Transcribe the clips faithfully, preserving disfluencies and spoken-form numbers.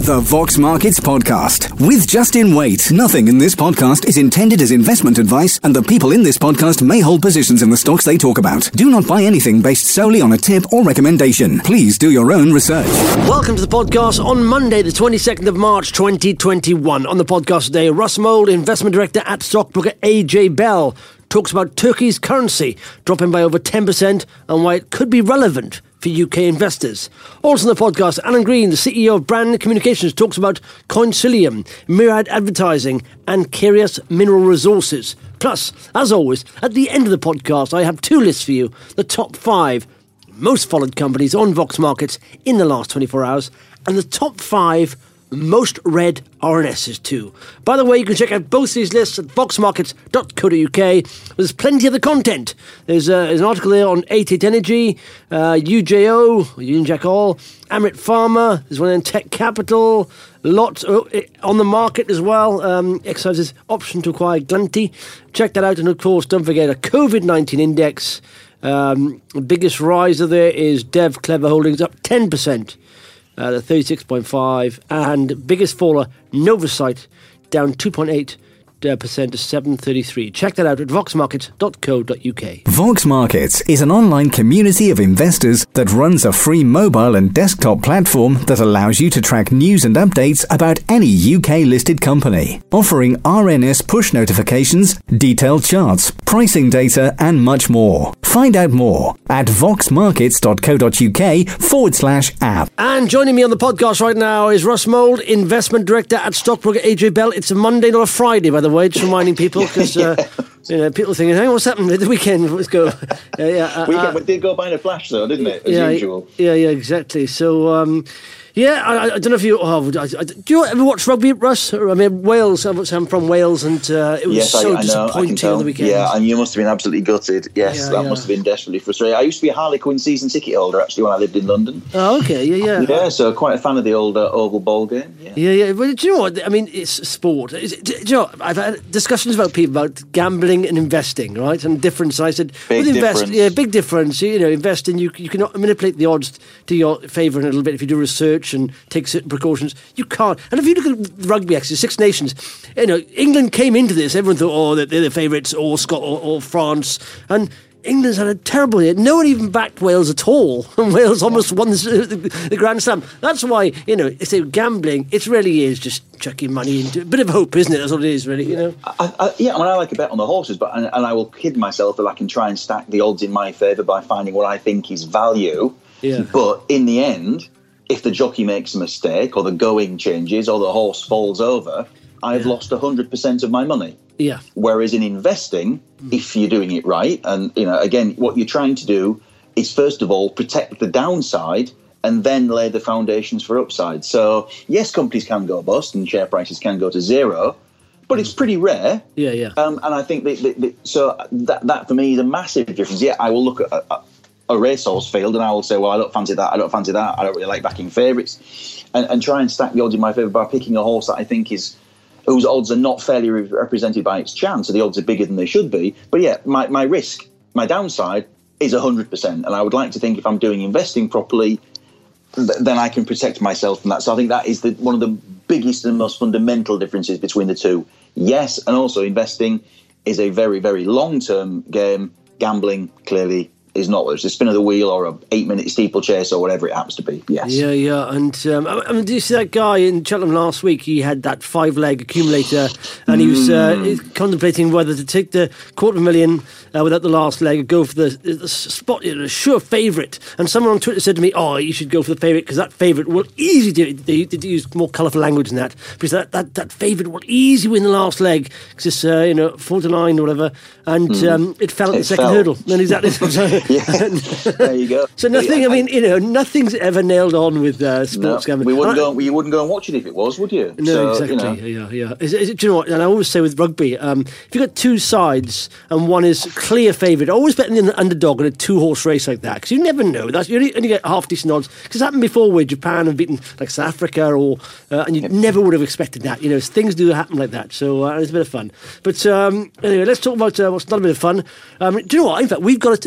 The Vox Markets Podcast with Justin Waite. Nothing in this podcast is intended as investment advice, and the people in this podcast may hold positions in the stocks they talk about. Do not buy anything based solely on a tip or recommendation. Please do your own research. Welcome to the podcast on Monday, the twenty-second of March, twenty twenty-one. On the podcast today, Russ Mould, investment director at stockbroker A J Bell, talks about Turkey's currency dropping by over ten percent and why it could be relevant for U K investors. Also on the podcast, Alan Green, the C E O of Brand Communications, talks about Coincilium, Myriad Advertising and Curious Mineral Resources. Plus, as always, at the end of the podcast, I have two lists for you. The top five most followed companies on Vox Markets in the last twenty-four hours and the top five most read R N Ss too. By the way, you can check out both these lists at vox markets dot co dot uk. There's plenty of the content. There's, uh, there's an article there on eighty-eight Energy, uh, U J O, Union Jack Oil, Amrit Pharma, there's one in Tech Capital, lots oh, on the market as well. Um, exercises option to acquire Glanty. Check that out. And of course, don't forget a COVID nineteen index. Um, the biggest riser there is Dev Clever Holdings, up ten percent. Uh, the thirty-six point five, and biggest faller, Novacyt, down two point eight percent to seven thirty-three. Check that out at vox markets dot co dot uk. Vox Markets is an online community of investors that runs a free mobile and desktop platform that allows you to track news and updates about any U K-listed company, offering R N S push notifications, detailed charts, pricing data, and much more. Find out more at vox markets dot co dot uk forward slash app. And joining me on the podcast right now is Russ Mould, investment director at stockbroker A J Bell. It's a Monday, not a Friday, by the way, just reminding people, because uh, you know, people are thinking, hey, what's happened with the weekend? Let's go. Uh, yeah, uh, weekend uh, did go by in a flash, though, didn't it? As yeah, usual. Yeah, yeah, exactly. So, um, yeah, I, I don't know if you... Oh, I, I, do you ever watch rugby, Russ? I mean, Wales. I'm from Wales, and uh, it was yes, so I, I disappointing know, on the weekend. Yeah, and you must have been absolutely gutted. Yes, yeah, that yeah. must have been desperately frustrating. I used to be a Harlequin season ticket holder, actually, when I lived in London. Oh, okay, yeah, yeah. Yeah, so quite a fan of the old uh, Oval Bowl game. Yeah, yeah. yeah. But do you know what? I mean, it's sport. It's, do you know, I've had discussions about people about gambling and investing, right? And difference. I said, big with invest, difference. Yeah, big difference. You know, investing, you you can manipulate the odds to your favour a little bit if you do research and take certain precautions. You can't. And if you look at rugby, actually, Six Nations, you know, England came into this. Everyone thought, oh, they're the favourites, or Scotland, or, or France, and England's had a terrible year. No one even backed Wales at all. And Wales almost won the, the, the Grand Slam. That's why, you know, if they're gambling, it really is just chucking money into a bit of hope, isn't it? That's what it is, really, you know? I, I, yeah, I mean, I like a bet on the horses, but and, and I will kid myself that I can try and stack the odds in my favour by finding what I think is value. Yeah. But in the end, if the jockey makes a mistake or the going changes or the horse falls over, I've yeah. lost one hundred percent of my money. Yeah. Whereas in investing, mm. if you're doing it right, and, you know, again, what you're trying to do is, first of all, protect the downside and then lay the foundations for upside. So, yes, companies can go bust and share prices can go to zero, but it's pretty rare. Yeah, yeah. Um, and I think that, that, that so that, that, for me, is a massive difference. Yeah, I will look at a, a racehorse field and I will say, well, I don't fancy that, I don't fancy that, I don't really like backing favourites, and, and try and stack the odds in my favour by picking a horse that I think is, whose odds are not fairly re- represented by its chance, so the odds are bigger than they should be. But yeah, my, my risk, my downside is one hundred percent, and I would like to think if I'm doing investing properly, th- then I can protect myself from that. So I think that is the, one of the biggest and most fundamental differences between the two. Yes, and also investing is a very, very long-term game. Gambling, clearly, is not, whether it's a spin of the wheel or a eight-minute steeplechase or whatever it happens to be. Yes. Yeah, yeah. And um, I mean, did you see that guy in Cheltenham last week? He had that five-leg accumulator, and he was uh, mm. contemplating whether to take the quarter of a million uh, without the last leg, or go for the, the spot, you know, sure favourite. And someone on Twitter said to me, "Oh, you should go for the favourite because that favourite will easily do it." They, they use more colourful language than that, because that that, that favourite will easily win the last leg because it's uh, you know four to nine or whatever, and mm. um, it fell at it the second fell. hurdle. And exactly. Yeah, there you go. So nothing. I mean, you know, nothing's ever nailed on with uh, sports no, gambling. We wouldn't I, go. You wouldn't go and watch it if it was, would you? No, so, exactly. You know. Yeah, yeah. Is, is, do you know what? And I always say with rugby, um, if you've got two sides and one is clear favourite, always bet in the underdog in a two-horse race like that, because you never know. That's you only, only get half decent odds. Because it's happened before where Japan have beaten like South Africa, or uh, and you yep. never would have expected that. You know, things do happen like that. So uh, it's a bit of fun. But um, anyway, let's talk about uh, what's not a bit of fun. Um, do you know what? In fact, we've got a, a holiday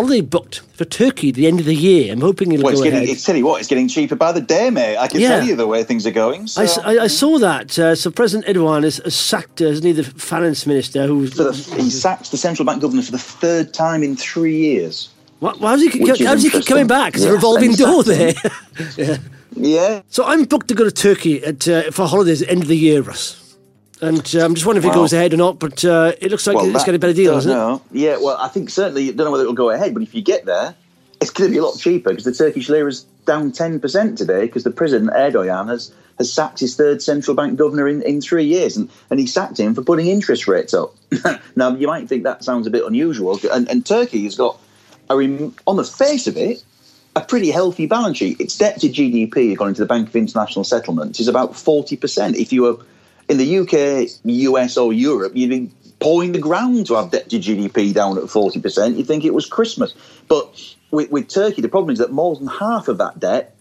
holiday booked for Turkey at the end of the year. I'm hoping it'll well, go it's getting, ahead. It's, tell you what, it's getting cheaper by the day, mate. I can Yeah. tell you the way things are going. So. I, I, I saw that. Uh, so President Erdogan has, has sacked, uh, isn't he, the finance minister? Who's For the, he sacked the central bank governor for the third time in three years. Why, why does he, keep- Which is how does he keep coming interesting. back? It's a Yes, revolving and he door sacked there. him. Yeah. So I'm booked to go to Turkey at, uh, for holidays at the end of the year, Russ. And uh, I'm just wondering if it Wow. goes ahead or not, but uh, it looks like Well, it's that- got a better deal, don't doesn't it? know. Yeah, well, I think certainly, don't know whether it'll go ahead, but if you get there, it's going to be a lot cheaper because the Turkish lira is down ten percent today because the President Erdogan has, has sacked his third central bank governor in, in three years and, and he sacked him for putting interest rates up. Now, you might think that sounds a bit unusual, and, and Turkey has got, a rem- on the face of it, a pretty healthy balance sheet. Its debt to G D P, according to the Bank of International Settlements, is about forty percent. If you were in the U K, U S or Europe, you'd be pawing the ground to have debt to G D P down at forty percent. You'd think it was Christmas. But with, with Turkey, the problem is that more than half of that debt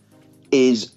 is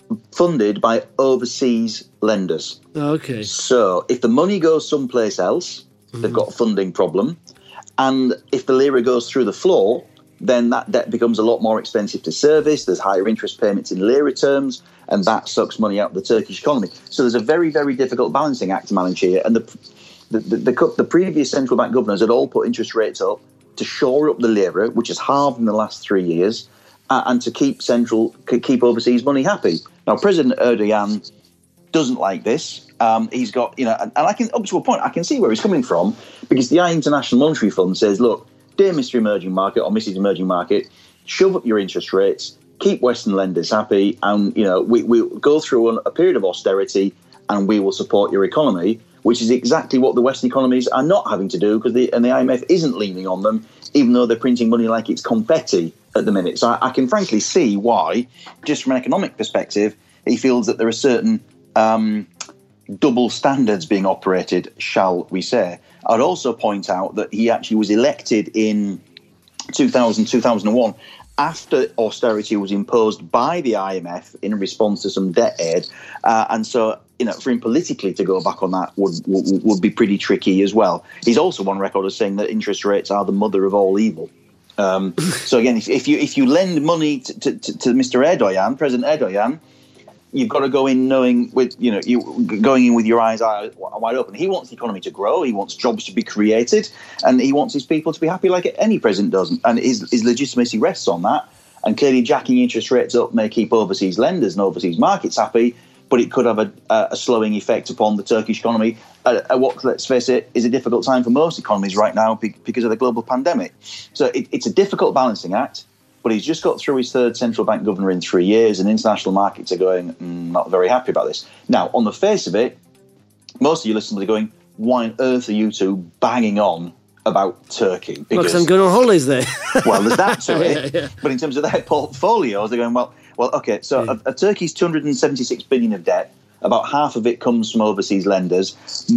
funded by overseas lenders. Okay. So if the money goes someplace else, mm-hmm. they've got a funding problem. And if the lira goes through the floor, then that debt becomes a lot more expensive to service. There's higher interest payments in lira terms, and that sucks money out of the Turkish economy. So there's a very, very difficult balancing act to manage here. And the the, the, the, the previous central bank governors had all put interest rates up to shore up the lira, which has halved in the last three years, uh, and to keep central keep overseas money happy. Now, President Erdogan doesn't like this. Um, he's got, you know, and, and I can, up to a point, I can see where he's coming from, because the International Monetary Fund says, look, dear Mister Emerging Market or Missus Emerging Market, shove up your interest rates, keep Western lenders happy, and, you know, we, we'll go through a period of austerity and we will support your economy, which is exactly what the Western economies are not having to do, because the, and the I M F isn't leaning on them, even though they're printing money like it's confetti at the minute. So I, I can frankly see why, just from an economic perspective, he feels that there are certain um, double standards being operated, shall we say. I'd also point out that he actually was elected in two thousand, two thousand one after austerity was imposed by the I M F in response to some debt aid. Uh, and so, you know, for him politically to go back on that would, would would be pretty tricky as well. He's also on record as saying that interest rates are the mother of all evil. Um, so again, if, if you if you lend money to, to, to Mister Erdogan, President Erdogan, you've got to go in knowing, with you know, you going in with your eyes wide open. He wants the economy to grow. He wants jobs to be created, and he wants his people to be happy, like any president does. And his, his legitimacy rests on that. And clearly, jacking interest rates up may keep overseas lenders and overseas markets happy, but it could have a, a slowing effect upon the Turkish economy at, at what, let's face it, is a difficult time for most economies right now because of the global pandemic. So it, it's a difficult balancing act. But he's just got through his third central bank governor in three years, and international markets are going, mm, not very happy about this. Now, on the face of it, most of you listeners are going, why on earth are you two banging on about Turkey? Because I'm going on holidays there. Well, there's that to it. yeah, yeah. But in terms of their portfolios, they're going, well, well, okay, so yeah. a, a Turkey's two hundred seventy-six billion of debt, about half of it comes from overseas lenders,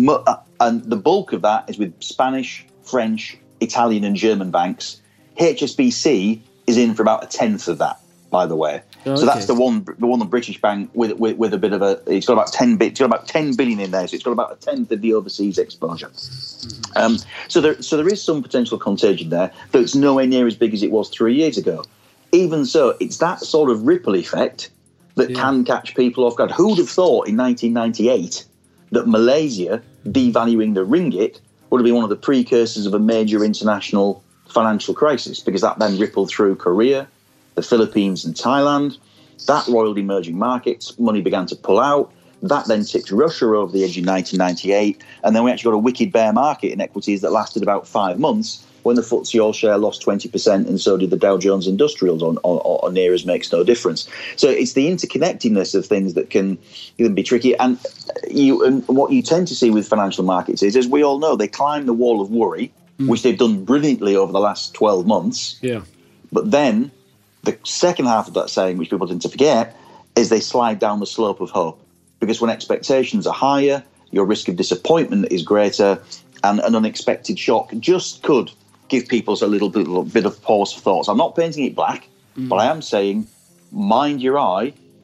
and the bulk of that is with Spanish, French, Italian and German banks. H S B C is in for about a tenth of that, by the way. Oh, so okay. That's the one, the one, the British bank with, with with a bit of a. It's got about ten. It's got about ten billion in there, so it's got about a tenth of the overseas exposure. Mm-hmm. Um, so there, so there is some potential contagion there, though it's nowhere near as big as it was three years ago. Even so, it's that sort of ripple effect that yeah. can catch people off guard. Who would have thought in nineteen ninety-eight that Malaysia devaluing the ringgit would have been one of the precursors of a major international financial crisis, because that then rippled through Korea, the Philippines and Thailand. That roiled emerging markets. Money began to pull out. That then tipped Russia over the edge in nineteen ninety-eight. And then we actually got a wicked bear market in equities that lasted about five months when the F T S E All-Share lost twenty percent, and so did the Dow Jones Industrials on, on, on near as makes no difference. So it's the interconnectedness of things that can, can be tricky. And, you, and what you tend to see with financial markets is, as we all know, they climb the wall of worry, which they've done brilliantly over the last twelve months. Yeah. But then the second half of that saying, which people tend to forget, is they slide down the slope of hope. Because when expectations are higher, your risk of disappointment is greater, and an unexpected shock just could give people a little bit, little bit of pause for thoughts. I'm not painting it black, mm. but I am saying mind your eye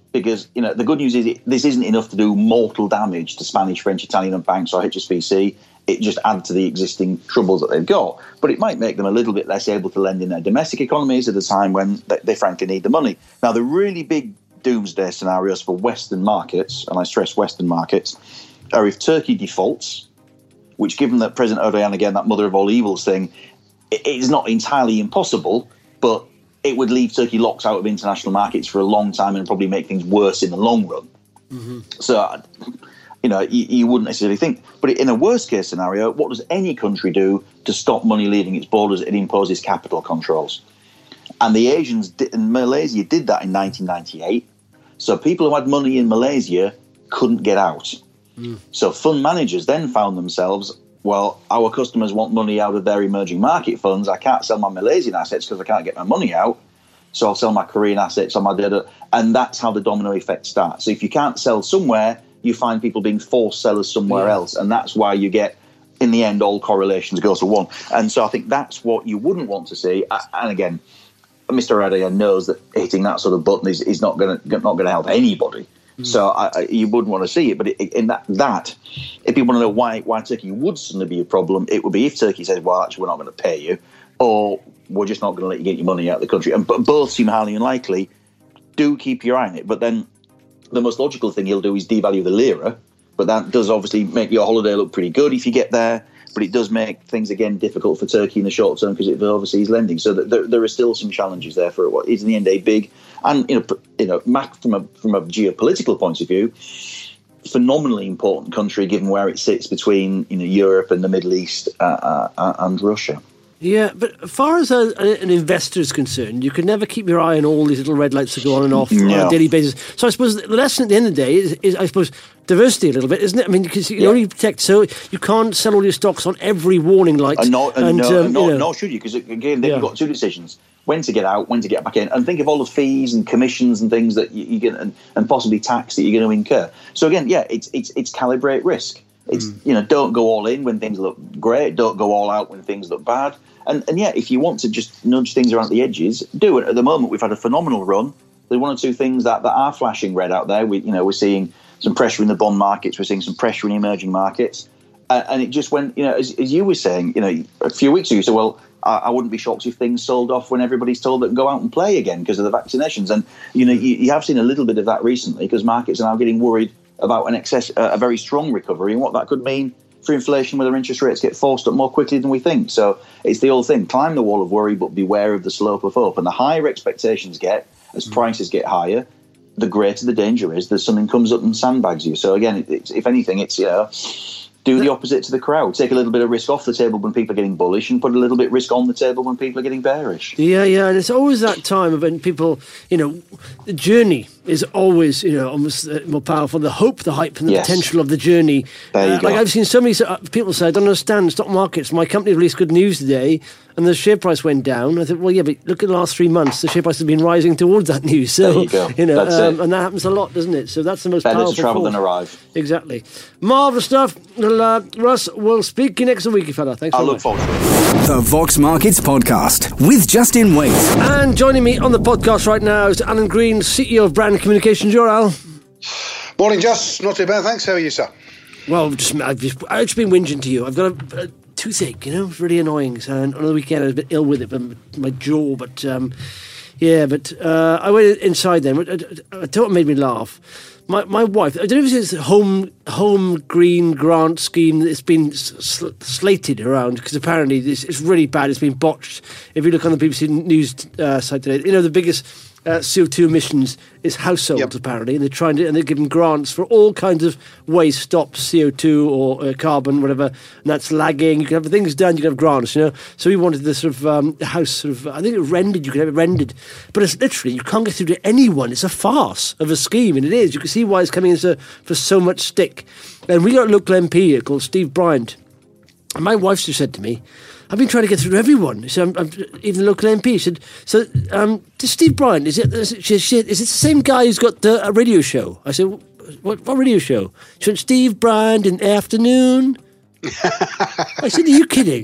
because, you know, the good news is it, this isn't enough to do mortal damage to Spanish, French, Italian and banks or H S B C. It just adds to the existing troubles that they've got. But it might make them a little bit less able to lend in their domestic economies at a time when they, they frankly need the money. Now, the really big doomsday scenarios for Western markets, and I stress Western markets, are if Turkey defaults, which, given that President Erdogan, again, that mother of all evils thing, it is not entirely impossible, but it would leave Turkey locked out of international markets for a long time and probably make things worse in the long run. Mm-hmm. So, you know, you, you wouldn't necessarily think. But in a worst-case scenario, what does any country do to stop money leaving its borders? It imposes capital controls. And the Asians did, and Malaysia did that in nineteen ninety-eight. So people who had money in Malaysia couldn't get out. Mm. So fund managers then found themselves, well, our customers want money out of their emerging market funds. I can't sell my Malaysian assets because I can't get my money out. So I'll sell my Korean assets on my data. And that's how the domino effect starts. So if you can't sell somewhere, you find people being forced sellers somewhere yeah. else. And that's why you get, in the end, all correlations go to one. And so I think that's what you wouldn't want to see. And again, Mister Erdogan knows that hitting that sort of button is, is not going to not going to help anybody. Mm. So I, I, you wouldn't want to see it. But it, in that, that, if people want to know why why Turkey would suddenly be a problem, it would be if Turkey says, well, actually, we're not going to pay you, or we're just not going to let you get your money out of the country. And but both seem highly unlikely. Do keep your eye on it. But then the most logical thing he'll do is devalue the lira. But that does obviously make your holiday look pretty good if you get there. But it does make things, again, difficult for Turkey in the short term because it overseas lending. So there, there are still some challenges there for what is in the end a big and, you know, you know, from a from a geopolitical point of view, phenomenally important country given where it sits between, you know, Europe and the Middle East uh, uh, and Russia. Yeah, but as far as a, an investor is concerned, you can never keep your eye on all these little red lights that go on and off no. on a daily basis. So I suppose the lesson at the end of the day is, is I suppose, diversity a little bit, isn't it? I mean, because you yeah. only protect, so you can't sell all your stocks on every warning light. And no, and and, no, um, and no, you know. no, should you? Because, again, then yeah. you've got two decisions. When to get out, when to get back in. And think of all the fees and commissions and things that you, you get, and, and possibly tax that you're going to incur. So, again, yeah, it's it's it's calibrate risk. It's, mm. you know, don't go all in when things look great. Don't go all out when things look bad. And, and yeah, if you want to just nudge things around the edges, do it. At the moment, we've had a phenomenal run. There's one or two things that, that are flashing red out there. We, you know, we're seeing some pressure in the bond markets. We're seeing some pressure in emerging markets. Uh, and it just went, you know, as, as you were saying, you know, a few weeks ago, you said, well, I, I wouldn't be shocked if things sold off when everybody's told that go out and play again because of the vaccinations. And, you know, you, you have seen a little bit of that recently because markets are now getting worried about an excess, uh, a very strong recovery and what that could mean for inflation, whether interest rates get forced up more quickly than we think. So it's the old thing, climb the wall of worry, but beware of the slope of hope. And the higher expectations get, as prices get higher, the greater the danger is that something comes up and sandbags you. So again, it's, if anything, it's, you know, do the opposite to the crowd. Take a little bit of risk off the table when people are getting bullish and put a little bit of risk on the table when people are getting bearish. Yeah, yeah, and it's always that time of when people, you know, the journey is always, you know, almost more powerful. The hope, the hype, and the yes. potential of the journey. There you uh, go. Like I've seen so many people say, I don't understand stock markets. My company released good news today, and the share price went down. I thought, well, yeah, but look at the last three months. The share price has been rising towards that news. So, there you go. You know, that's um, it. And that happens a lot, doesn't it? So that's the most Better powerful to travel force. than arrive. Exactly. Marvellous stuff. Well, uh, Russ, we'll speak to you next week, fella. Thanks I very look much. forward to it. The Vox Markets Podcast with Justin Waite. And joining me on the podcast right now is Alan Green, C E O of Brand Communications. You're Al. Morning, Just. Not too bad, thanks. How are you, sir? Well, just, I've just, I've just been whinging to you. I've got a, a toothache, you know, it's really annoying. So on the weekend I was a bit ill with it, but my jaw, but um, yeah, but uh, I went inside then. I, I thought it made me laugh. My my wife, I don't know if it's a home, home green grant scheme that's been sl- slated around, because apparently this, it's really bad. It's been botched. If you look on the B B C News uh, site today, you know, the biggest Uh, C O two emissions is households, yep. apparently, and they're trying to, and they're giving grants for all kinds of ways to stop C O two or uh, carbon, whatever, and that's lagging. You can have things done, you can have grants, you know. So we wanted this sort of um, house, sort of, I think it rendered, you can have it rendered, but it's literally, you can't get through to anyone. It's a farce of a scheme, and it is. You can see why it's coming in so, for so much stick. And we got a local M P here called Steve Bryant, and my wife just said to me, I've been trying to get through to everyone. So I'm, I'm, even the local M P said, so um, does Steve Bryant, is it, is it, is it the same guy who's got the, a radio show? I said, what, what radio show? She went, Steve Bryant in the afternoon. I said, are you kidding?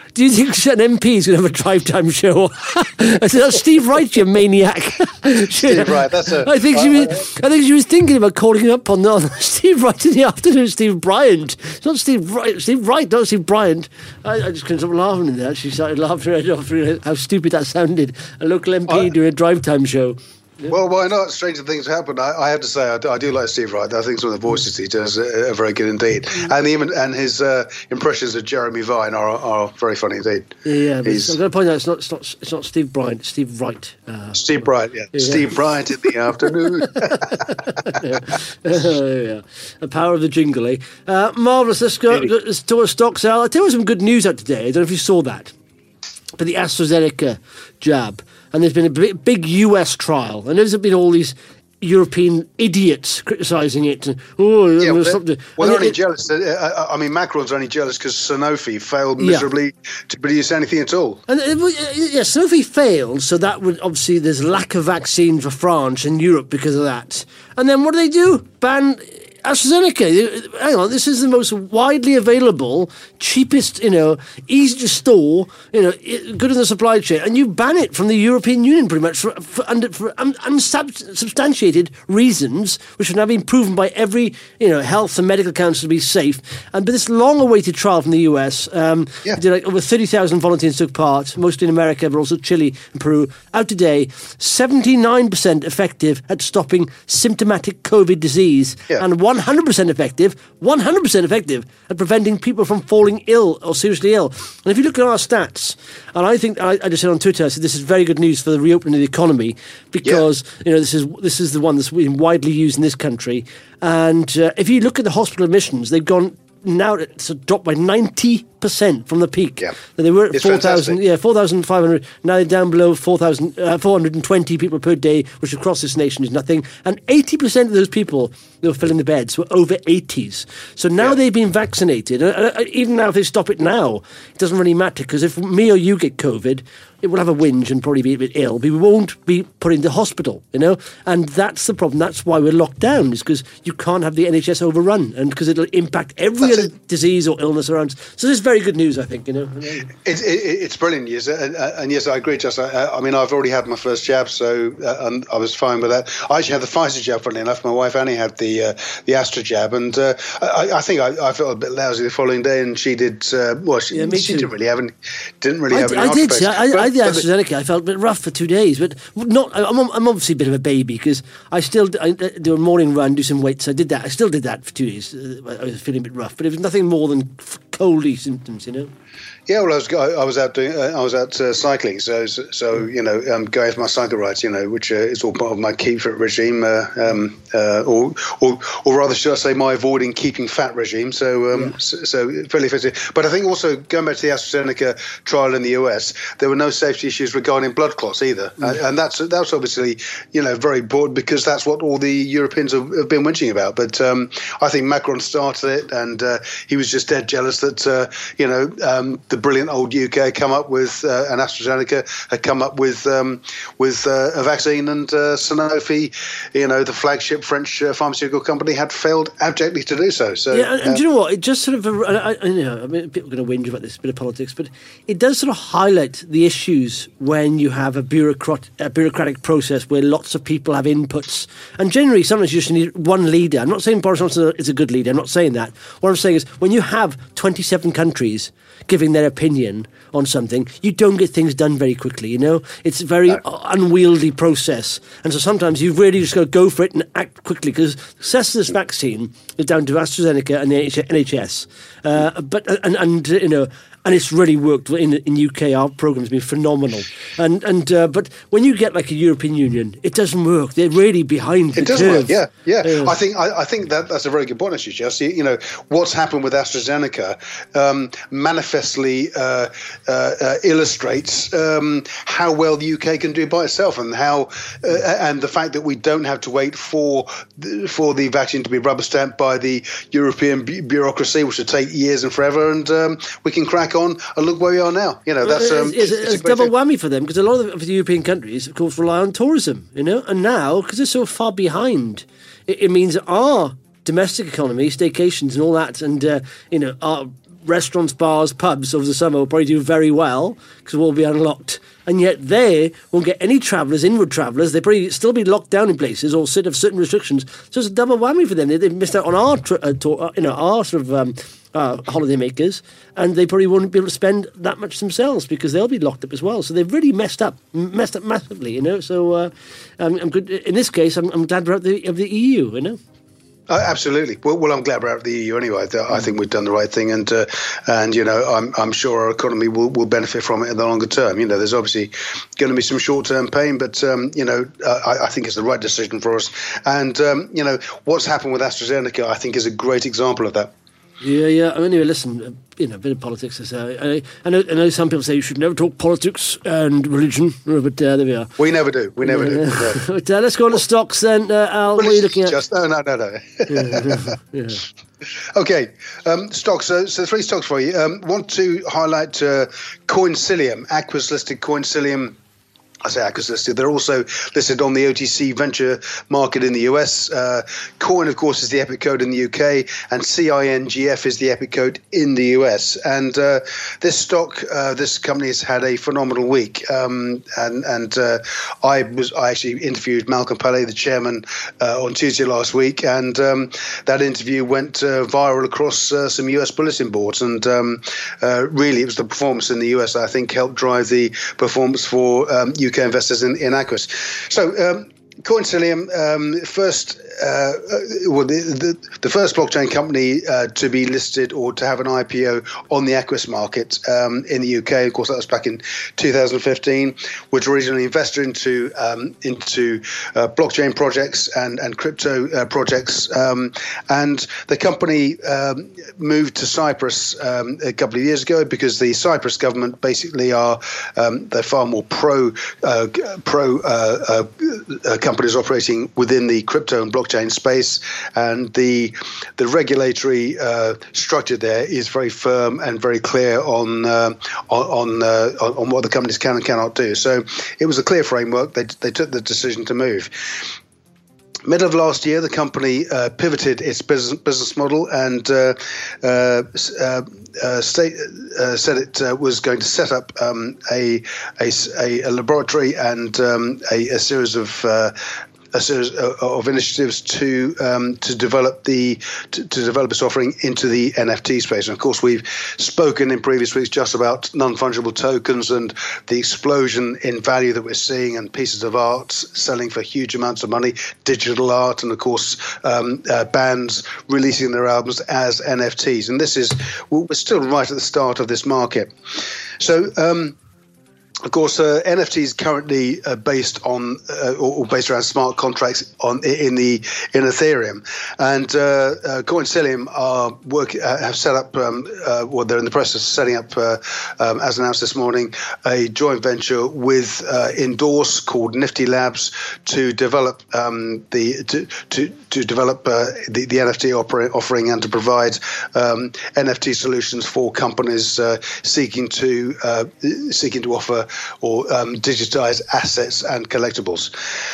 Do you think an M P is going to have a drive time show? I said, oh, Steve Wright, you maniac. Steve Wright, that's a. I think she was. I think she was thinking about calling him up on, on Steve Wright in the afternoon. Steve Bryant. It's not Steve Wright. Steve Wright, not Steve Bryant. I, I just couldn't stop laughing at that. She started laughing at off how stupid that sounded. A local M P I, doing a drive time show. Yeah. Well, why not? Stranger things happen. I, I have to say, I do, I do like Steve Wright. I think some of the voices he does are, are very good indeed, and even and his uh, impressions of Jeremy Vine are are very funny indeed. Yeah, but I'm going to point out it's not it's not it's not Steve Bryant, it's Steve Wright. Uh, Steve Bryant, yeah. yeah, Steve Bryant in the afternoon. yeah. Uh, yeah, the power of the jingle, eh? Uh, marvellous. Let's go. Let's do a stocks out. I'll tell you some good news out today. I don't know if you saw that, but the AstraZeneca jab. And there's been a big, big U S trial, and there's been all these European idiots criticising it. And, oh, yeah, well, they're, well, they're only it, jealous. Uh, I mean, Macron's only jealous because Sanofi failed miserably yeah. to produce anything at all. And uh, yeah, Sanofi failed, so that would obviously there's lack of vaccine for France and Europe because of that. And then what do they do? Ban AstraZeneca. Hang on, this is the most widely available, cheapest, you know, easy to store, you know, good in the supply chain, and you ban it from the European Union pretty much for, for, under, for un, unsubstantiated reasons, which have now been proven by every, you know, health and medical council to be safe. And but this long-awaited trial from the U S, um, yeah. did like over thirty thousand volunteers took part, mostly in America, but also Chile and Peru. Out today, seventy-nine percent effective at stopping symptomatic COVID disease, yeah. and one hundred percent effective, one hundred percent effective at preventing people from falling ill or seriously ill. And if you look at our stats, and I think I, I just said on Twitter, I said this is very good news for the reopening of the economy because yeah. you know this is this is the one that's been widely used in this country. And uh, if you look at the hospital admissions, they've gone now it's dropped by ninety percent from the peak. Yeah. They were at four thousand, yeah, four thousand five hundred. Now they're down below four thousand, uh, four hundred twenty people per day, which across this nation is nothing. And eighty percent of those people that were filling the beds were over eighties. So now yeah. they've been vaccinated. Uh, uh, even now, if they stop it now, it doesn't really matter because if me or you get COVID, it will have a whinge and probably be a bit ill, but we won't be put into hospital, you know? And that's the problem. That's why we're locked down, is because you can't have the N H S overrun and because it'll impact every that's other it. disease or illness around. So this is very good news, I think, you know? It, it, it's brilliant, yes. And, and yes, I agree, Just. I, I mean, I've already had my first jab, so uh, and I was fine with that. I actually had the Pfizer jab, funnily enough. My wife Annie had the uh, the Astra jab, and uh, I, I think I, I felt a bit lousy the following day, and she did, uh, well, she, yeah, she didn't really have any, didn't really I, have any I did, see, I, but, I, I did AstraZeneca. I felt a bit rough for two days, but not. I'm, I'm obviously a bit of a baby because I still I do a morning run, do some weights. I did that. I still did that for two days. I was feeling a bit rough, but it was nothing more than coldy symptoms, you know. Yeah, well, I was I was out doing uh, I was out uh, cycling, so so you know, um, going for my cycle rides, you know, which uh, is all part of my keep fit regime, uh, um, uh, or or or rather, should I say, my avoiding keeping fat regime. So um, yeah. so, so fairly effective. But I think also going back to the AstraZeneca trial in the U S, there were no safety issues regarding blood clots either, mm. and, and that's that's obviously you know very broad because that's what all the Europeans have, have been whingeing about. But um, I think Macron started it, and uh, he was just dead jealous that uh, you know um, the brilliant old U K come up with uh, and AstraZeneca had come up with um, with uh, a vaccine, and uh, Sanofi, you know, the flagship French uh, pharmaceutical company, had failed abjectly to do so. So yeah, and, and uh, do you know what? It just sort of, I, I, you know, I mean, people are going to whinge about this bit of politics, but it does sort of highlight the issues when you have a, bureaucrat, a bureaucratic process where lots of people have inputs, and generally sometimes you just need one leader. I'm not saying Boris Johnson is a good leader. I'm not saying that. What I'm saying is when you have twenty-seven countries giving their opinion on something, you don't get things done very quickly, you know? It's a very no. unwieldy process. And so sometimes you've really just got to go for it and act quickly, because the success of this vaccine is down to AstraZeneca and the N H S. Uh, but, and, and, you know, and it's really worked in in U K. Our program's been phenomenal, and and uh, but when you get like a European Union, it doesn't work. They're really behind the curve. It doesn't work. Yeah, yeah. yeah. I think I, I think that that's a very good point, actually, Jess. You, you know what's happened with AstraZeneca um, manifestly uh, uh, uh, illustrates um, how well the U K can do by itself, and how uh, and the fact that we don't have to wait for the, for the vaccine to be rubber stamped by the European bu- bureaucracy, which would take years and forever, and um, we can crack on and look where we are now. You know, that's um, it's, it's, it's a double thing. Whammy for them, because a lot of the, of the European countries, of course, rely on tourism. You know, and now because they're so far behind, it, it means our domestic economy, staycations, and all that, and uh, you know, our restaurants, bars, pubs over the summer will probably do very well because we'll be unlocked. And yet they won't get any travellers, inward travellers. They'll probably still be locked down in places or sit of certain restrictions. So it's a double whammy for them. They, they've missed out on our, tr- uh, to- uh, you know, our sort of um, uh, holiday makers, and they probably won't be able to spend that much themselves because they'll be locked up as well. So they've really messed up, messed up massively, you know. So uh, I'm, I'm good. In this case, I'm, I'm glad we're out the, of the E U, you know. Uh, absolutely. Well, well, I'm glad we're out of the E U anyway. I think we've done the right thing, and uh, and you know, I'm I'm sure our economy will, will benefit from it in the longer term. You know, there's obviously going to be some short term pain, but um, you know, uh, I, I think it's the right decision for us. And um, you know, what's happened with AstraZeneca, I think, is a great example of that. Yeah, yeah. Anyway, listen, you know, a bit of politics. Is, uh, I, I, know, I know some people say you should never talk politics and religion, but uh, there we are. We never do. We never do. No. But, uh, let's go on to stocks then, uh, Al. Well, what are you looking at? Just, no, no, no, no. yeah, yeah. Okay, um, stocks. So, so three stocks for you. Um, want to highlight uh, Coincilium, Aquis listed Coincilium. I say Aquis listed. They're also listed on the O T C venture market in the U S. Uh, Coin, of course, is the EPIC code in the U K, and C I N G F is the EPIC code in the U S. And uh, this stock, uh, this company has had a phenomenal week. Um, and and uh, I was I actually interviewed Malcolm Pallay, the chairman, uh, on Tuesday last week, and um, that interview went uh, viral across uh, some U S bulletin boards. And um, uh, really, it was the performance in the U S that I think helped drive the performance for um, U K investors in, in Aquis. So um, Coincilium, um, first, uh, well, the, the, the first blockchain company uh, to be listed or to have an I P O on the Aquis market um, in the U K. Of course, that was back in two thousand fifteen. Was originally invested into um, into uh, blockchain projects and and crypto uh, projects, um, and the company um, moved to Cyprus um, a couple of years ago because the Cyprus government basically are um, they're far more pro uh, pro uh, uh, uh, companies operating within the crypto and blockchain space, and the the regulatory uh, structure there is very firm and very clear on uh, on uh, on what the companies can and cannot do. So it was a clear framework. They they took the decision to move. Middle of last year, the company uh, pivoted its business business model and uh, uh, uh, uh, state, uh, said it uh, was going to set up um, a, a a laboratory and um, a, a series of uh, a series of initiatives to um, to develop the to, to develop its offering into the N F T space. And of course, we've spoken in previous weeks just about non-fungible tokens and the explosion in value that we're seeing, and pieces of art selling for huge amounts of money, digital art, and of course um, uh, bands releasing their albums as N F Ts. And this is we're still right at the start of this market. So. Um, Of course, uh, N F Ts currently uh, based on uh, or, or based around smart contracts on in the in Ethereum, and uh, uh, Coincilium are work uh, have set up. Um, uh, well, they're in the process of setting up, uh, um, as announced this morning, a joint venture with uh, Endorse called Nifty Labs to develop um, the to to, to develop uh, the, the N F T opera, offering and to provide um, N F T solutions for companies uh, seeking to uh, seeking to offer or um, digitize assets and collectibles.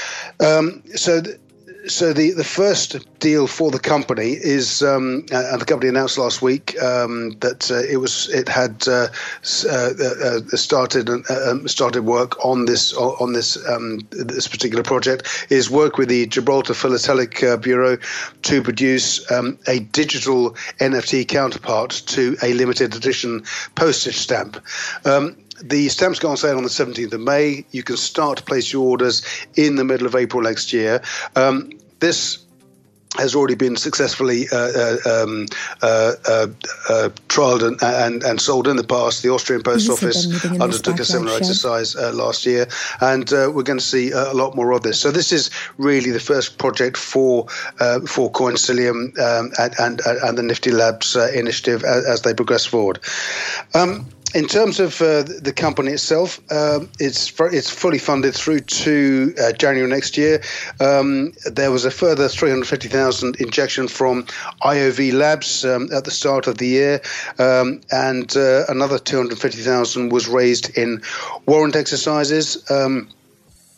Um, so, th- so the, the first deal for the company is, um, and the company announced last week um, that uh, it was it had uh, uh, uh, started uh, started work on this on this um, this particular project. Is work with the Gibraltar Philatelic uh, Bureau to produce um, a digital N F T counterpart to a limited edition postage stamp. Um, The stamps go on sale on the seventeenth of May. You can start to place your orders in the middle of April next year. Um, this has already been successfully uh, uh, um, uh, uh, uh, trialled and, and, and sold in the past. The Austrian Post Office undertook a similar exercise uh, last year, and uh, we're going to see a lot more of this. So this is really the first project for uh, for Coincilium um, and, and, and the Nifty Labs uh, initiative as, as they progress forward. Um, In terms of uh, the company itself, um, it's it's fully funded through to uh, January next year. Um, there was a further three hundred fifty thousand injection from I O V Labs um, at the start of the year, um, and uh, another two hundred fifty thousand was raised in warrant exercises. Um,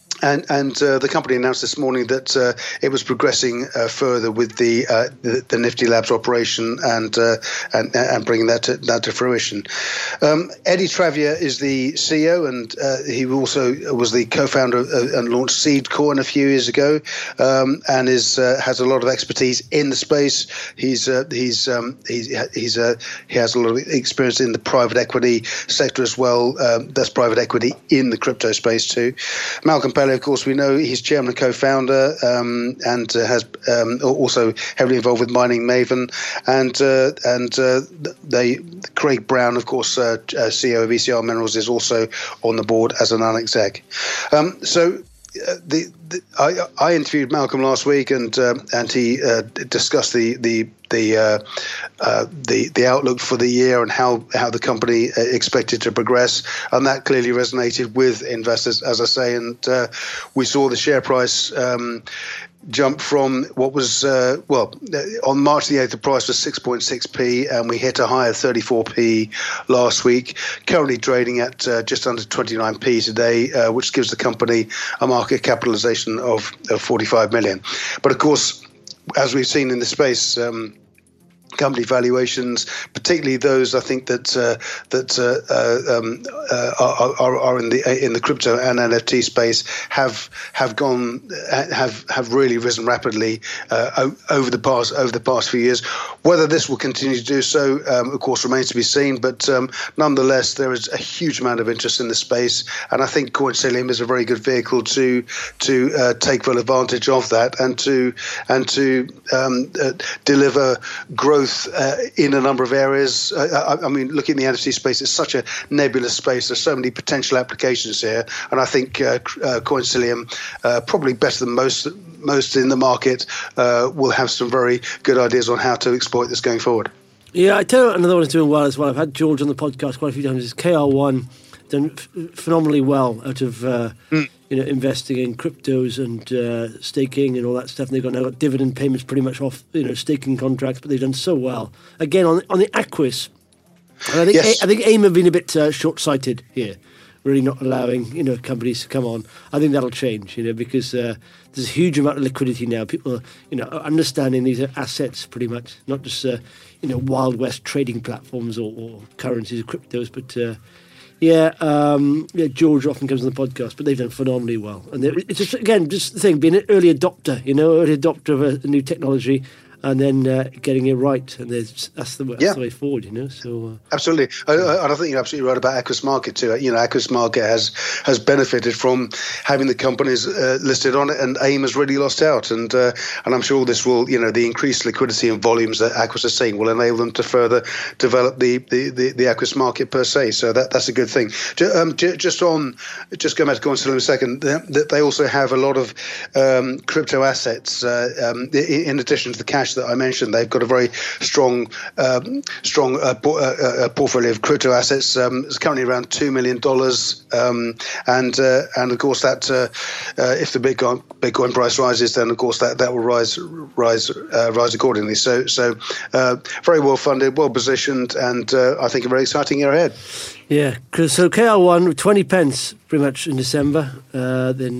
And, and uh, the company announced this morning that uh, it was progressing uh, further with the, uh, the the Nifty Labs operation and uh, and and bringing that to, that to fruition. Um, Eddie Travier is the C E O, and uh, he also was the co-founder of, and launched Seedcoin a few years ago, um, and is uh, has a lot of expertise in the space. He's uh, he's um, he's he's uh, he has a lot of experience in the private equity sector as well. Um, that's private equity in the crypto space too. Malcolm Pelley, of course, we know he's chairman and co-founder, um, and uh, has um, also heavily involved with Mining Maven, and uh, and uh, they Craig Brown, of course, uh, uh, C E O of E C R Minerals, is also on the board as an non-exec. Um, so. Uh, the, the I, I interviewed Malcolm last week, and um, and he uh, discussed the the the, uh, uh, the the outlook for the year and how how the company uh, expected to progress, and that clearly resonated with investors, as I say. And uh, we saw the share price Um, jump from what was, uh, well, on March the eighth, the price was six point six p, and we hit a high of thirty-four p last week, currently trading at uh, just under twenty-nine p today, uh, which gives the company a market capitalization of, of forty-five million. But of course, as we've seen in the space, um, company valuations, particularly those I think that uh, that uh, uh, um, uh, are, are, are in the in the crypto and N F T space, have have gone have have really risen rapidly uh, over the past over the past few years. Whether this will continue to do so, um, of course, remains to be seen. But um, nonetheless, there is a huge amount of interest in the space, and I think Coincilium is a very good vehicle to to uh, take full advantage of that and to and to um, uh, deliver growth Uh, in a number of areas. Uh, I, I mean, looking at the N F T space, it's such a nebulous space. There's so many potential applications here, and I think uh, uh, Coincilium, uh, probably better than most most in the market, uh, will have some very good ideas on how to exploit this going forward. Yeah, I tell you another one is doing well as well. I've had George on the podcast quite a few times. Is K R one done f- phenomenally well out of uh, mm. you know, investing in cryptos and uh, staking and all that stuff. And they've got now got dividend payments pretty much off, you know, staking contracts, but they've done so well. Again, on on the Aquis, and I think yes. A- I think AIM have been a bit uh, short-sighted here, really not allowing, you know, companies to come on. I think that'll change, you know, because uh, there's a huge amount of liquidity now. People are, you know, understanding these are assets pretty much, not just uh, you know, Wild West trading platforms or, or currencies or cryptos, but. Uh, Yeah, um, yeah, George often comes on the podcast, but they've done phenomenally well. And it's just, again, just the thing, being an early adopter, you know, early adopter of a, a new technology, and then uh, getting it right, and that's the, that's yeah. the way forward, you know. So uh, absolutely, I, I think you're absolutely right about Aquis Market too. You know, Aquis Market has has benefited from having the companies uh, listed on it, and AIM has really lost out. And uh, and I'm sure this will, you know, the increased liquidity and volumes that Aquis are seeing will enable them to further develop the the, the, the Aquis Market per se. So that that's a good thing. Um, just on, just going back to Coincilium in a second, that they also have a lot of um, crypto assets uh, um, in addition to the cash that I mentioned. They've got a very strong, um, strong uh, por- uh, uh, portfolio of crypto assets. Um, it's currently around two million dollars, um, and uh, and of course that uh, uh, if the Bitcoin Bitcoin price rises, then of course that, that will rise rise uh, rise accordingly. So so uh, very well funded, well positioned, and uh, I think a very exciting year ahead. Yeah, so K R one twenty pence pretty much in December. Uh, they're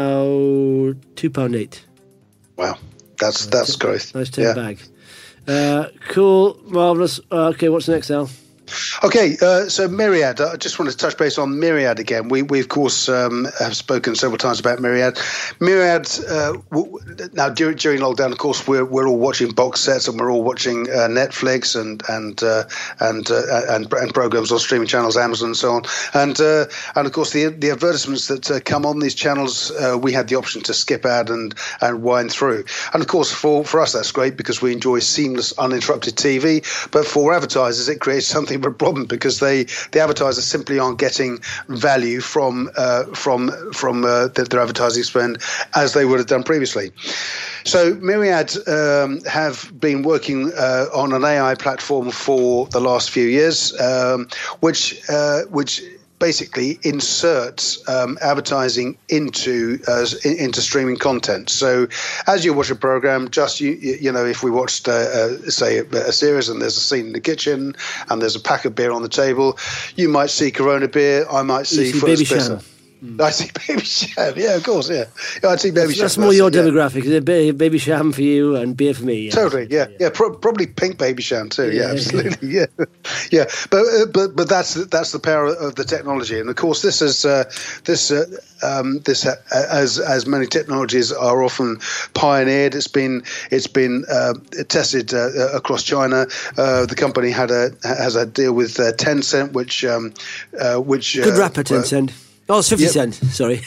now two pound eight. Wow. That's that's growth. Nice ten yeah. bag. Uh, cool, marvellous. Uh, okay, what's next, Al? Okay, uh, so Myriad. I just wanted to touch base on Myriad again. We, we of course, um, have spoken several times about Myriad. Myriad, uh, w- now during, during lockdown, of course, we're we're all watching box sets and we're all watching uh, Netflix and and uh, and, uh, and and programs on streaming channels, Amazon and so on. And uh, and of course, the the advertisements that uh, come on these channels, uh, we had the option to skip ad and and wind through. And of course, for for us, that's great because we enjoy seamless, uninterrupted T V. But for advertisers, it creates something of a problem because they the advertisers simply aren't getting value from uh, from from uh, their, their advertising spend as they would have done previously. So Myriad um, have been working uh, on an A I platform for the last few years, um, which uh, which. basically inserts um, advertising into uh, into streaming content. So as you watch a program, just you you know, if we watched uh, uh, say a, a series and there's a scene in the kitchen and there's a pack of beer on the table, you might see Corona beer, I might see, see Baby Shannon. Mm. I see Babycham. Yeah, of course. Yeah, yeah I see Babycham. That's, that's more your yeah. demographic. Is it Babycham for you and beer for me? Yeah. Totally. Yeah, yeah. yeah pro- probably pink Babycham too. Yeah, yeah absolutely. Yeah, yeah. But uh, but but that's that's the power of the technology, and of course this is uh, this uh, um, this uh, as as many technologies are often pioneered. It's been it's been uh, tested uh, across China. Uh, the company had a has a deal with uh, Tencent, which um, uh, which good uh, rapper Tencent. Oh, it's fifty yep. cent, sorry.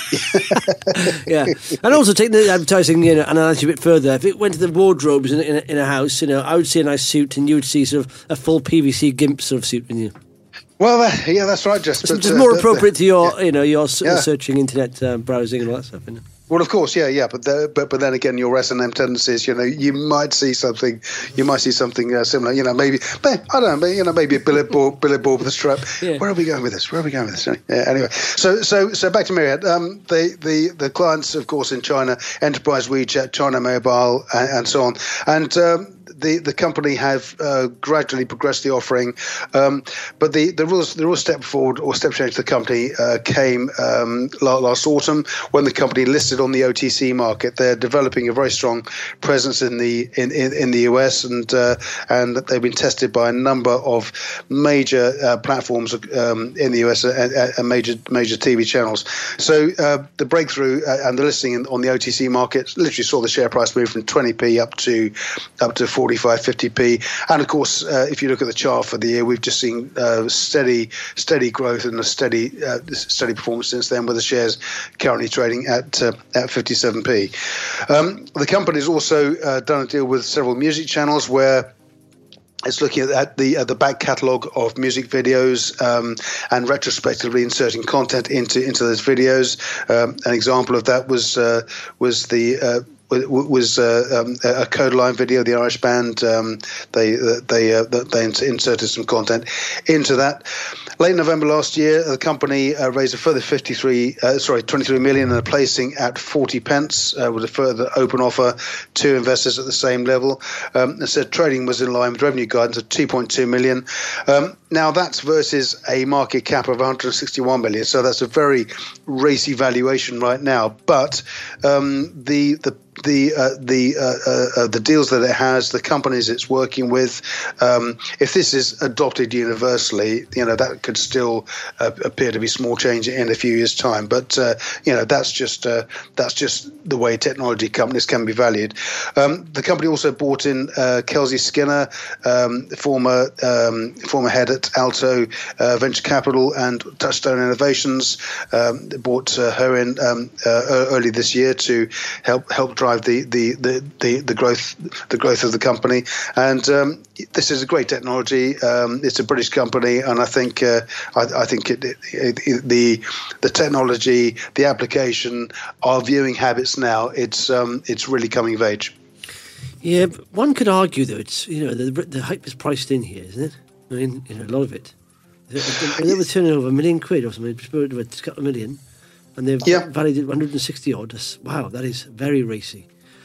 Yeah. And also take the advertising, you know, analogy a bit further. If it went to the wardrobes in a, in, a, in a house, you know, I would see a nice suit and you would see sort of a full P V C GIMP sort of suit in you. Well, uh, yeah, that's right, just. It's just uh, more appropriate the, to your, yeah. you know, your yeah. searching internet uh, browsing and all that stuff, isn't it? Well, of course, yeah, yeah, but the, but but then again, your S and M tendencies, you know, you might see something, you might see something uh, similar, you know, maybe, I don't know, you know, maybe a billet board, billet board with a strap. Yeah. Where are we going with this? Where are we going with this? Yeah, anyway, so so so back to Myriad. Um, the the the clients, of course, in China, Enterprise, WeChat, China Mobile, and, and so on, and. Um, The, the company have uh, gradually progressed the offering, um, but the, the real the real step forward or step change to the company uh, came um, last autumn when the company listed on the O T C market. They're developing a very strong presence in the in, in, in the U S and uh, and they've been tested by a number of major uh, platforms um, in the U S and, and major major T V channels. So uh, the breakthrough uh, and the listing in, on the O T C market literally saw the share price move from twenty p up to up to forty-five, fifty p, and of course, uh, if you look at the chart for the year, we've just seen uh, steady, steady growth and a steady, uh, steady performance since then. With the shares currently trading at uh, at fifty-seven p. Um, the company's also uh, done a deal with several music channels where. It's looking at the uh, the back catalogue of music videos um, and retrospectively inserting content into into those videos. Um, an example of that was uh, was the uh, was uh, um, a Codeline video, the Irish band. Um, they they uh, they inserted some content into that. Late November last year, the company uh, raised a further fifty-three, uh, sorry, twenty-three million in a placing at forty pence uh, with a further open offer to investors at the same level. Um, it said trading was in line with revenue guidance of two point two million. Um, now that's versus a market cap of one hundred sixty-one million, so that's a very racy valuation right now. But um, the the the uh, the uh, uh, the deals that it has, the companies it's working with, um, if this is adopted universally, you know that could still uh, appear to be small change in a few years' time. But uh, you know that's just uh, that's just the way technology companies can be valued. Um, the company also bought in uh, Kelsey Skinner, um, former um, former head at Alto uh, Venture Capital and Touchstone Innovations. Um, they bought uh, her in um, uh, early this year to help help drive the the, the, the the growth the growth of the company. And um, this is a great technology. Um, it's a British company, and I think uh, I, I think it, it, it, the the technology, the application, our viewing habits now, it's um, it's really coming of age. Yeah, but one could argue though it's you know the the hype is priced in here, isn't it? I mean, you know, a lot of it. They were turning over a million quid or something, a couple of million. And they've yeah. valued it one hundred sixty odd. Wow, that is very racy.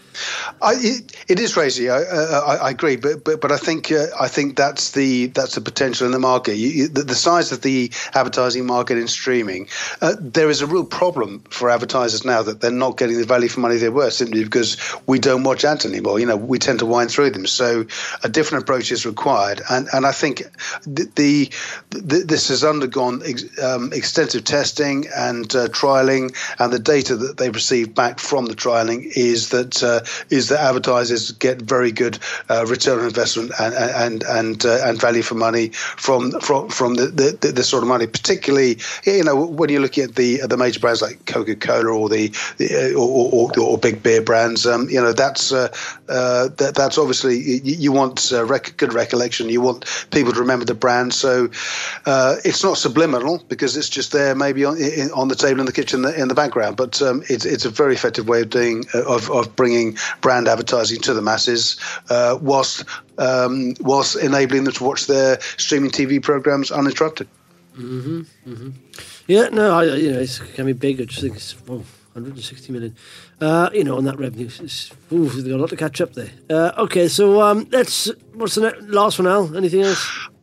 I, it, it is racy. I, uh, I, I agree, but but but I think uh, I think that's the that's the potential in the market. You, you, the, the size of the advertising market in streaming, uh, there is a real problem for advertisers now that they're not getting the value for money they were simply because we don't watch ads anymore. You know, we tend to wind through them. So a different approach is required, and and I think the, the, the this has undergone ex, um, extensive testing and uh, trialing, and the data that they've received back from the trialing is that. Uh, is that advertisers get very good uh, return on investment and and and uh, and value for money from from from the, the this sort of money, particularly you know when you're looking at the the major brands like Coca-Cola or the, the or, or, or big beer brands. Um, you know that's uh, uh, that, that's obviously you, you want uh, rec- good recollection. You want people to remember the brand, so uh, it's not subliminal because it's just there maybe on in, on the table in the kitchen in the, in the background. But um, it's it's a very effective way of doing uh, of of bringing brand advertising to the masses, uh, whilst um, whilst enabling them to watch their streaming T V programs uninterrupted. Mm-hmm, mm-hmm. Yeah, no, I, you know, it's can be big. I just think it's oh, one hundred sixty million. Uh, you know, on that revenue, it's, ooh, they've got a lot to catch up there. Uh, okay, so um, let's. What's the next, last one, Al? Anything else?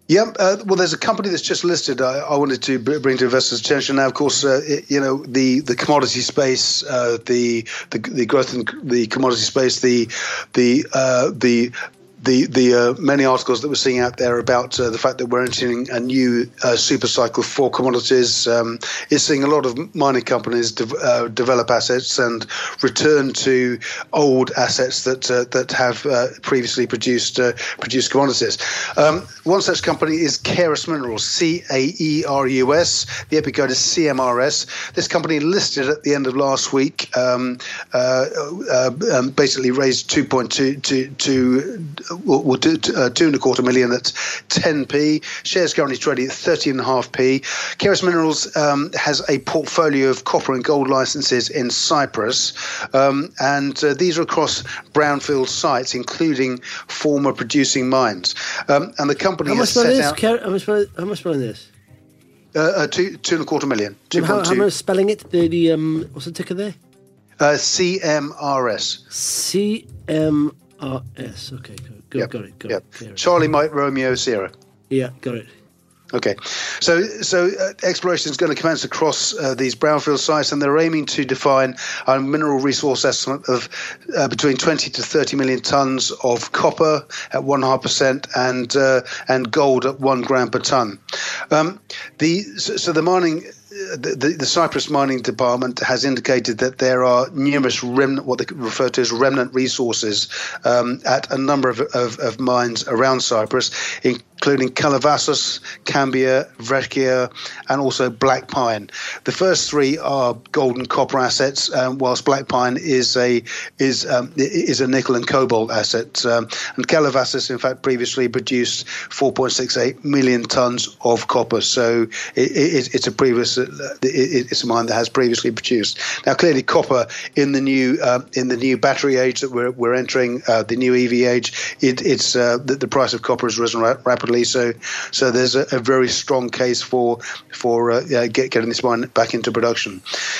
Yeah, uh, well, there's a company that's just listed. I, I wanted to bring to investors' attention. Now, of course, uh, it, you know the, the commodity space, uh, the, the the growth in the commodity space, the the uh, the the the uh, many articles that we're seeing out there about uh, the fact that we're entering a new uh, super cycle for commodities um, is seeing a lot of mining companies de- uh, develop assets and return to old assets that uh, that have uh, previously produced uh, produced commodities. Um, one such company is Caerus Minerals, C A E R U S. The EPIC code is C M R S. This company listed at the end of last week, um, uh, uh, um, basically raised two point two to to Will do uh, two and a quarter million at ten p. Shares currently trading at thirty and a half p. Caerus Minerals um, has a portfolio of copper and gold licenses in Cyprus, um, and uh, these are across brownfield sites, including former producing mines. Um, and the company how much has set this? out Car- how much how much spelling this? Uh, uh, two two and a quarter million. Two how, point how two. am I spelling it? The, the um, what's the ticker there? Uh, C M R S. C M R S. Okay, good. Good, Yep. Got it. Got Yep. it. Charlie Mike Romeo Sierra. Yeah, got it. Okay, so so uh, exploration is going to commence across uh, these brownfield sites, and they're aiming to define a mineral resource estimate of uh, between twenty to thirty million tons of copper at one and a half percent and uh, and gold at one gram per ton. Um, the so, so the mining. The, the, the Cyprus Mining Department has indicated that there are numerous remnant, what they refer to as remnant resources, um, at a number of, of, of mines around Cyprus, including Kalavassos, Cambia, Vrechia, and also Black Pine. The first three are gold and copper assets, um, whilst Black Pine is a is um, is a nickel and cobalt asset. Um, and Kalavassos, in fact, previously produced four point six eight million tons of copper. So it, it, it's a previous. It's a mine that has previously produced. Now, clearly, copper in the new uh, in the new battery age that we're we're entering, uh, the new E V age, it, it's uh, the, the price of copper has risen ra- rapidly. So, so there's a, a very strong case for for uh, yeah, get, getting this mine back into production.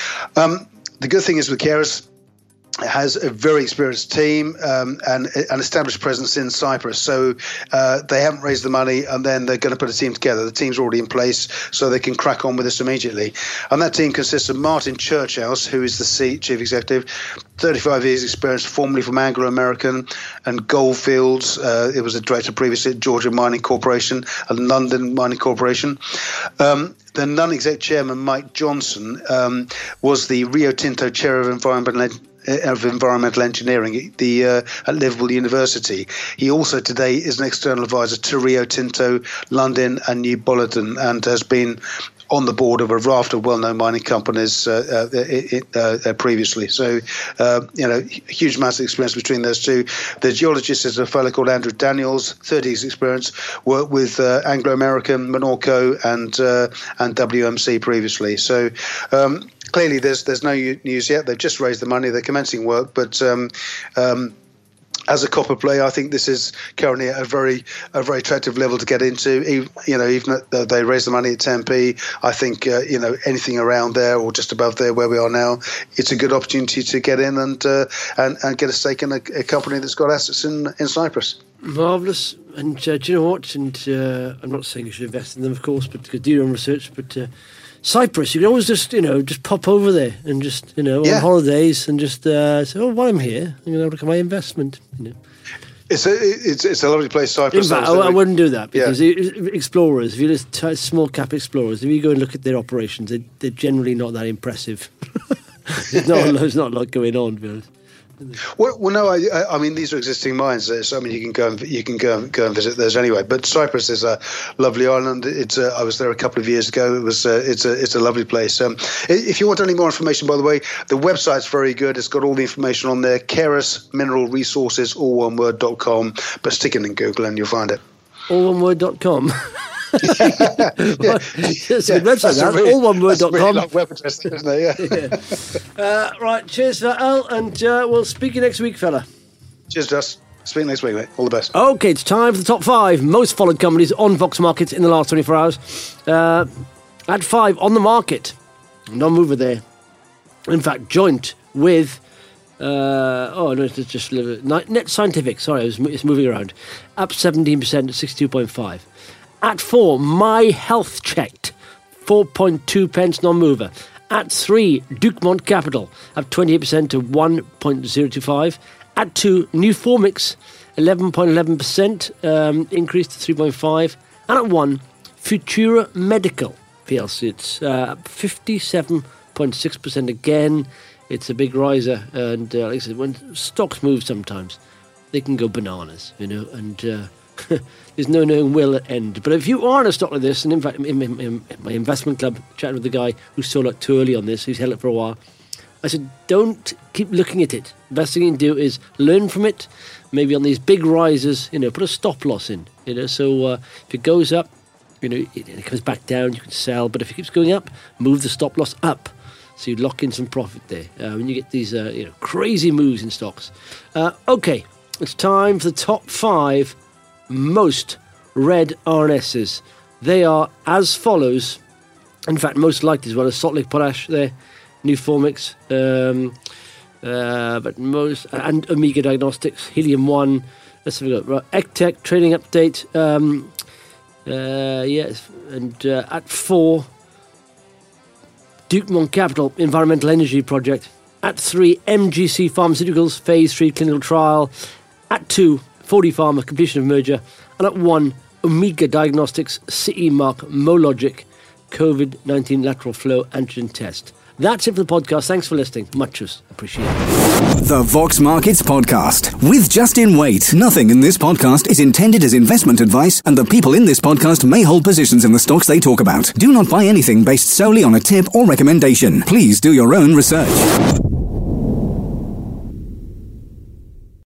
Um, the good thing is with Caerus, it has a very experienced team um, and an established presence in Cyprus. So uh, they haven't raised the money, and then they're going to put a team together. The team's already in place, so they can crack on with this immediately. And that team consists of Martin Churchhouse, who is the C- chief executive, thirty-five years experience, formerly from Anglo American and Goldfields. Uh, it was a director previously at Georgia Mining Corporation and London Mining Corporation. Um, the non-exec chairman, Mike Johnson, um, was the Rio Tinto chair of environmental of environmental engineering at the uh, at Liverpool University. He also today is an external advisor to Rio Tinto, London and New Bolton, and has been on the board of a raft of well-known mining companies uh, uh, it, uh, uh, previously. So, uh, you know, huge amounts of experience between those two. The geologist is a fellow called Andrew Daniels, thirty years experience, worked with uh, Anglo American, Menorco, and uh, and W M C previously. So. Um, Clearly, there's there's no news yet. They've just raised the money. They're commencing work. But um, um, as a copper player, I think this is currently at a very a very attractive level to get into. You know, even though they raised the money at ten p, I think uh, you know anything around there or just above there where we are now, it's a good opportunity to get in and uh, and, and get a stake in a, a company that's got assets in in Cyprus. Marvellous. And uh, do you know what? And uh, I'm not saying you should invest in them, of course, but do your own research. But uh, Cyprus, you can always just, you know, just pop over there and just, you know, yeah. on holidays and just uh, say, oh, while I'm here, you know, look at my investment, you know. It's a it's it's a lovely place, Cyprus. In fact, I, I wouldn't do that because yeah. explorers, if you just t- small cap explorers, if you go and look at their operations, they, they're generally not that impressive. there's, not, there's not a lot going on, to be honest. Well, well, no, I, I mean these are existing mines, so I mean you can go and you can go and, go and visit those anyway. But Cyprus is a lovely island. It's a, I was there a couple of years ago. It was a, it's a it's a lovely place. Um, if you want any more information, by the way, the website's very good. It's got all the information on there. Caerus Mineral Resources, all one word dot com. But stick it in Google and you'll find it. all one word dot com. yeah, yeah. It's yeah. a good website, that's really, all one word dot com. Really long web address, isn't it? Yeah. uh, right, cheers for that, Al, and uh, we'll speak you next week, fella. Cheers, Just. Speak next week, mate. All the best. Okay, it's time for the top five most followed companies on Vox Markets in the last twenty-four hours. Uh, at five, On The Market. Non-mover there. In fact, joint with... Uh, oh, no, it's just... Net Scientific. Sorry, it's moving around. Up seventeen percent at sixty-two point five. At four, My Health Checked, four point two pence non-mover. At three, Dukemont Capital, up twenty-eight percent to one point zero two five. At two, Newformix, eleven point one one percent, um, increase to three point five. And at one, Futura Medical P L C, it's uh, fifty-seven point six percent again. It's a big riser, and uh, like I said, when stocks move sometimes, they can go bananas, you know, and uh, there's no knowing where it'll end. But if you are in a stock like this, and in fact, in, in, in my investment club, chatting with the guy who sold it too early on this, who's held it for a while, I said, don't keep looking at it. The best thing you can do is learn from it. Maybe on these big rises, you know, put a stop loss in, you know, so uh, if it goes up, you know, it, it comes back down, you can sell. But if it keeps going up, move the stop loss up. So you lock in some profit there uh, when you get these uh, you know, crazy moves in stocks. Uh, okay, it's time for the top five most read R N Ss. They are as follows. In fact, most likely as well as Salt Lake Potash there, Newformix, um, uh, but most and Omega Diagnostics, Helium One. Let's have a look. Right, Ectech trading update. Um, uh, yes, and uh, at four. Dukemont Capital Environmental Energy Project. At three, M G C Pharmaceuticals Phase three clinical trial. At two, forty Pharma completion of merger. And at one, Omega Diagnostics C E Mark Mologic COVID nineteen lateral flow antigen test. That's it for the podcast. Thanks for listening. Much appreciated. The Vox Markets Podcast with Justin Waite. Nothing in this podcast is intended as investment advice, and the people in this podcast may hold positions in the stocks they talk about. Do not buy anything based solely on a tip or recommendation. Please do your own research.